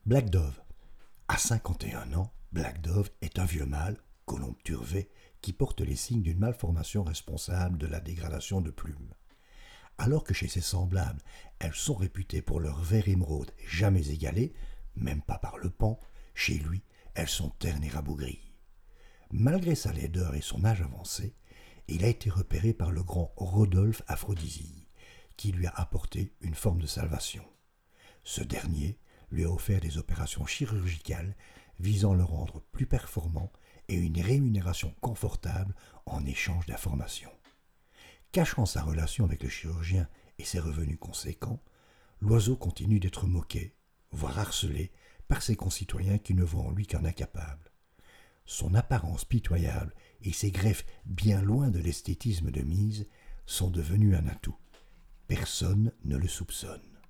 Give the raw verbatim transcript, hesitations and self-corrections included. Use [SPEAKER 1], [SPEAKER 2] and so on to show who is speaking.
[SPEAKER 1] Black Dove. À cinquante et un ans, Black Dove est un vieux mâle, colombe turvée, qui porte les signes d'une malformation responsable de la dégradation de plumes. Alors que chez ses semblables, elles sont réputées pour leur vert émeraude jamais égalé, même pas par le pan, chez lui, elles sont ternes et rabougries. Malgré sa laideur et son âge avancé, il a été repéré par le grand Rodolphe Aphrodisi, qui lui a apporté une forme de salvation. Ce dernier lui a offert des opérations chirurgicales visant à le rendre plus performant et une rémunération confortable en échange d'informations. Cachant sa relation avec le chirurgien et ses revenus conséquents, l'oiseau continue d'être moqué, voire harcelé, par ses concitoyens qui ne voient en lui qu'un incapable. Son apparence pitoyable et ses greffes bien loin de l'esthétisme de mise sont devenus un atout. Personne ne le soupçonne.